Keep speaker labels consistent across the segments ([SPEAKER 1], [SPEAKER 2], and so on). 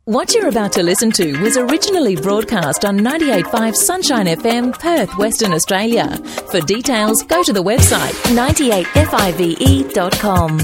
[SPEAKER 1] What you're about to listen to was originally broadcast on 98.5 Sunshine FM, Perth, Western Australia. For details, go to the website 98five.com.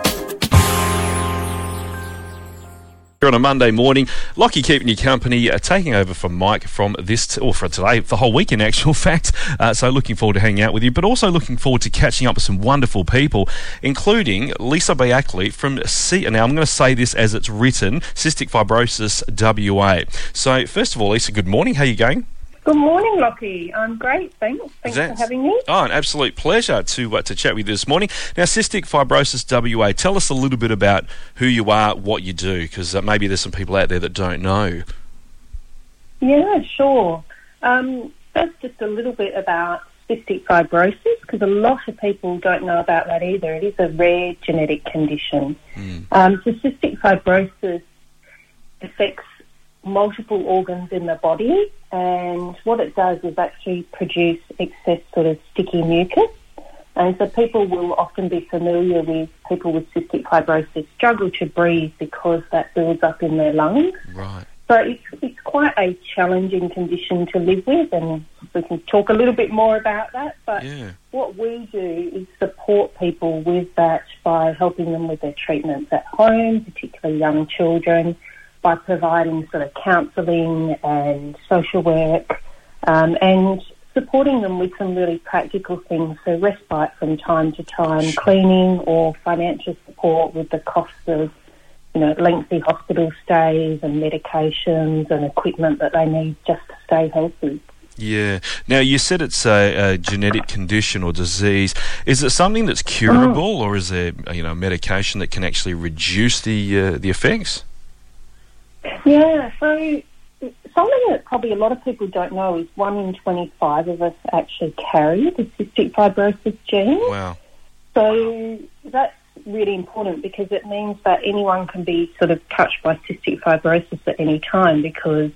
[SPEAKER 2] On a Monday morning, Lockie keeping you company, taking over from Mike from for today, the whole week in actual fact. So looking forward to hanging out with you, but also looking forward to catching up with some wonderful people, including Lisa Bayackley from now I'm going to say this as it's written, Cystic Fibrosis WA. So first of all, Lisa, good morning. How are you going?
[SPEAKER 3] Good morning, Lockie. I'm great, thanks. Thanks for having me.
[SPEAKER 2] Oh, an absolute pleasure to chat with you this morning. Now, Cystic Fibrosis WA, tell us a little bit about who you are, what you do, because maybe there's some people out there that don't know.
[SPEAKER 3] Yeah, sure. First, just a little bit about cystic fibrosis, because a lot of people don't know about that either. It is a rare genetic condition. So cystic fibrosis affects multiple organs in the body, and what it does is actually produce excess sort of sticky mucus. And so people will often be familiar with people with cystic fibrosis struggle to breathe because that builds up in their lungs.
[SPEAKER 2] Right.
[SPEAKER 3] So it's quite a challenging condition to live with, and we can talk a little bit more about that. But what we do is support people with that by helping them with their treatments at home, particularly young children, by providing sort of counselling and social work, and supporting them with some really practical things, so respite from time to time, cleaning or financial support with the costs of, lengthy hospital stays and medications and equipment that they need just to stay healthy.
[SPEAKER 2] Yeah. Now, you said it's a genetic condition or disease. Is it something that's curable, or is there, a medication that can actually reduce the effects?
[SPEAKER 3] Yeah, so something that probably a lot of people don't know is 1 in 25 of us actually carry the cystic fibrosis gene.
[SPEAKER 2] Wow.
[SPEAKER 3] So that's really important because it means that anyone can be sort of touched by cystic fibrosis at any time because,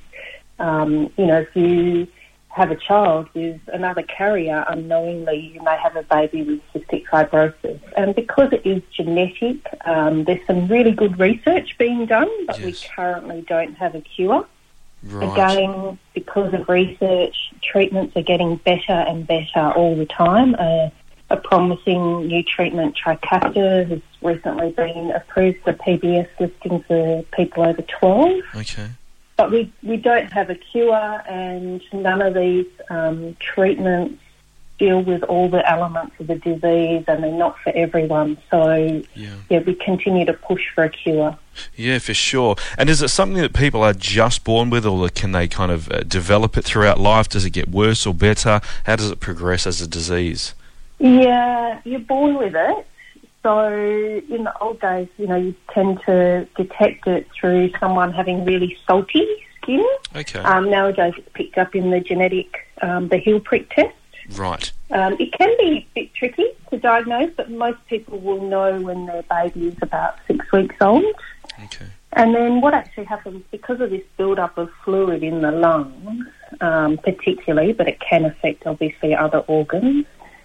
[SPEAKER 3] if you have a child with another carrier, unknowingly you may have a baby with cystic fibrosis. And because it is genetic, there's some really good research being done, but we currently don't have a cure.
[SPEAKER 2] Right.
[SPEAKER 3] Again, because of research, treatments are getting better and better all the time. A promising new treatment, Trikafta, has recently been approved for PBS listing for people over 12.
[SPEAKER 2] Okay.
[SPEAKER 3] But we don't have a cure, and none of these treatments deal with all the elements of the disease, and they're not for everyone. So, we continue to push for a cure.
[SPEAKER 2] Yeah, for sure. And is it something that people are just born with, or can they kind of develop it throughout life? Does it get worse or better? How does it progress as a disease?
[SPEAKER 3] Yeah, you're born with it. So in the old days, you tend to detect it through someone having really salty skin.
[SPEAKER 2] Okay.
[SPEAKER 3] Nowadays it's picked up in the genetic, the heel prick test.
[SPEAKER 2] Right.
[SPEAKER 3] It can be a bit tricky to diagnose, but most people will know when their baby is about 6 weeks old.
[SPEAKER 2] Okay.
[SPEAKER 3] And then what actually happens, because of this build-up of fluid in the lungs, particularly, but it can affect obviously other organs,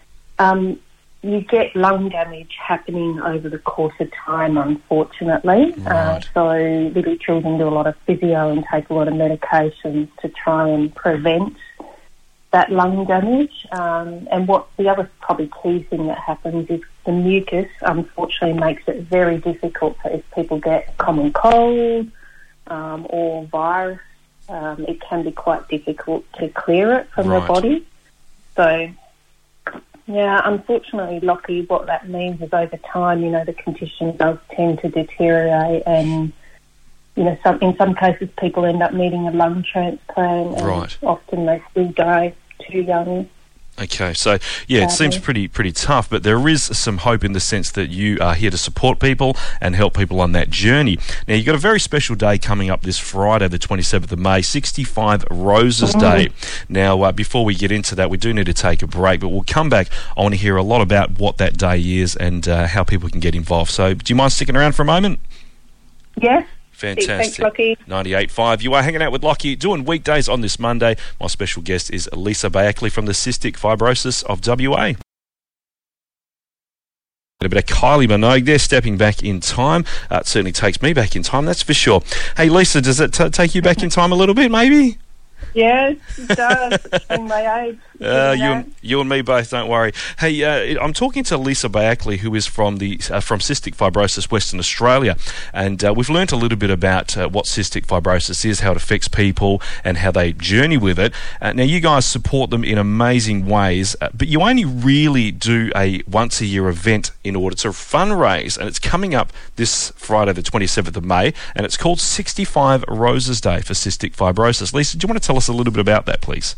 [SPEAKER 3] you get lung damage happening over the course of time, unfortunately.
[SPEAKER 2] Right.
[SPEAKER 3] So little children do a lot of physio and take a lot of medications to try and prevent that lung damage. And what the other probably key thing that happens is the mucus, unfortunately, makes it very difficult for if people get a common cold or virus. It can be quite difficult to clear it from the body. So, yeah, unfortunately, Lockie, what that means is over time, the condition does tend to deteriorate, and, in some cases people end up needing a lung transplant, and often they still die too young.
[SPEAKER 2] Okay, so it seems pretty tough, but there is some hope in the sense that you are here to support people and help people on that journey. Now, you've got a very special day coming up this Friday, the 27th of May, 65 Roses Day. Now, before we get into that, we do need to take a break, but we'll come back. I want to hear a lot about what that day is and how people can get involved. So, do you mind sticking around for a moment?
[SPEAKER 3] Yes.
[SPEAKER 2] Fantastic.
[SPEAKER 3] Thanks, Lockie.
[SPEAKER 2] 98.5. You are hanging out with Lockie, doing weekdays on this Monday. My special guest is Lisa Bayackley from the Cystic Fibrosis of WA. A bit of Kylie Minogue there, stepping back in time. It certainly takes me back in time, that's for sure. Hey, Lisa, does it take you back in time a little bit, maybe?
[SPEAKER 3] Yes, it does. In my age.
[SPEAKER 2] You and me both, don't worry. Hey, I'm talking to Lisa Bayackley, who is from Cystic Fibrosis Western Australia, and we've learnt a little bit about what cystic fibrosis is, how it affects people, and how they journey with it. Now, you guys support them in amazing ways, but you only really do a once-a-year event in order to fundraise, and it's coming up this Friday, the 27th of May, and it's called 65 Roses Day for Cystic Fibrosis. Lisa, do you want to tell us a little bit about that, please?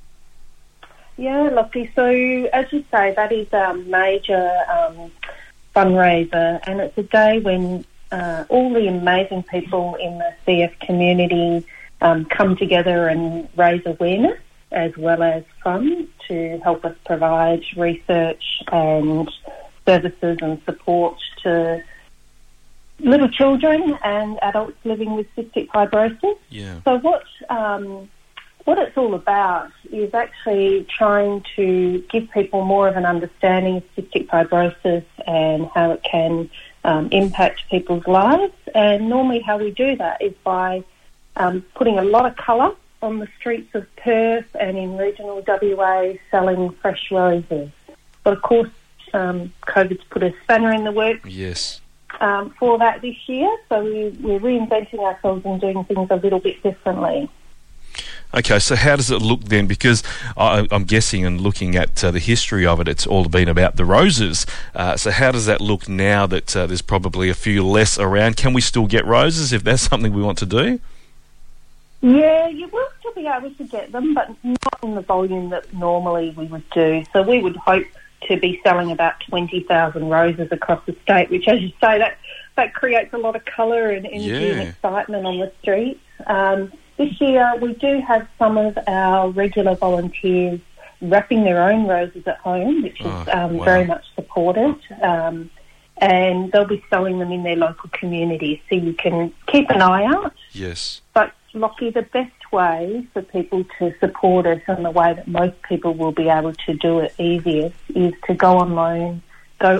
[SPEAKER 3] Yeah, lovely. So, as you say, that is a major fundraiser, and it's a day when all the amazing people in the CF community come together and raise awareness as well as funds to help us provide research and services and support to little children and adults living with cystic fibrosis.
[SPEAKER 2] Yeah.
[SPEAKER 3] So what it's all about is actually trying to give people more of an understanding of cystic fibrosis and how it can impact people's lives. And normally how we do that is by putting a lot of colour on the streets of Perth and in regional WA selling fresh roses. But of course, COVID's put a spanner in the works.
[SPEAKER 2] Yes.
[SPEAKER 3] For that this year, so we're reinventing ourselves and doing things a little bit differently.
[SPEAKER 2] Okay, so how does it look then? Because I'm guessing and looking at the history of it, it's all been about the roses. So how does that look now that there's probably a few less around? Can we still get roses if that's something we want to do?
[SPEAKER 3] Yeah, you will still be able to get them, but not in the volume that normally we would do. So we would hope to be selling about 20,000 roses across the state, which, as you say, that creates a lot of colour and energy and excitement on the streets. This year, we do have some of our regular volunteers wrapping their own roses at home, which is very much supported. And they'll be selling them in their local communities, so you can keep an eye out.
[SPEAKER 2] Yes.
[SPEAKER 3] But, Lockie, the best way for people to support us and the way that most people will be able to do it easiest is to go online, at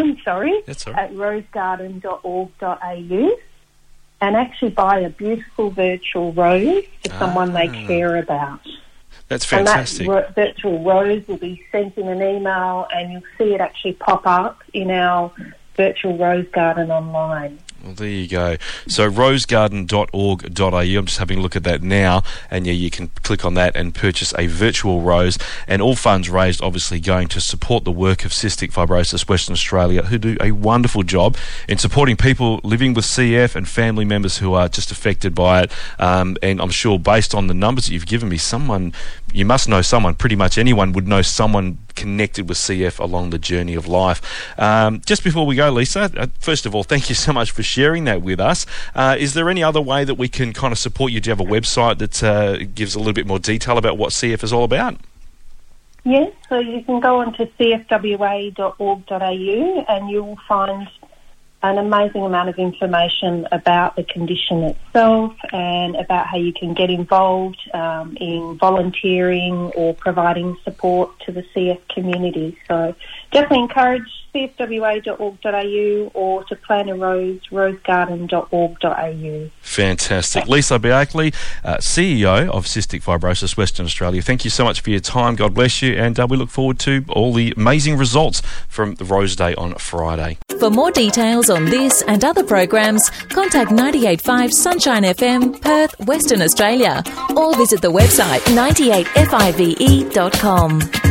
[SPEAKER 3] rosegarden.org.au and actually buy a beautiful virtual rose for someone they care about.
[SPEAKER 2] That's fantastic.
[SPEAKER 3] And that virtual rose will be sent in an email and you'll see it actually pop up in our virtual rose garden online.
[SPEAKER 2] Well, there you go. So rosegarden.org.au, I'm just having a look at that now, and yeah, you can click on that and purchase a virtual rose, and all funds raised obviously going to support the work of Cystic Fibrosis Western Australia, who do a wonderful job in supporting people living with CF and family members who are just affected by it. And I'm sure based on the numbers that you've given me, you must know someone, pretty much anyone would know someone connected with CF along the journey of life. Just before we go, Lisa, first of all, thank you so much for sharing that with us. Is there any other way that we can kind of support you? Do you have a website that gives a little bit more detail about what CF is all about?
[SPEAKER 3] Yes, so you can go on to cfwa.org.au and you will find an amazing amount of information about the condition itself and about how you can get involved in volunteering or providing support to the CF community. So definitely encourage cfwa.org.au or to plan a rose, rosegarden.org.au.
[SPEAKER 2] Fantastic. Lisa Bayackley, CEO of Cystic Fibrosis Western Australia, thank you so much for your time. God bless you, and we look forward to all the amazing results from the Rose Day on Friday.
[SPEAKER 1] For more details on this and other programs, contact 98.5 Sunshine FM, Perth, Western Australia, or visit the website 98five.com.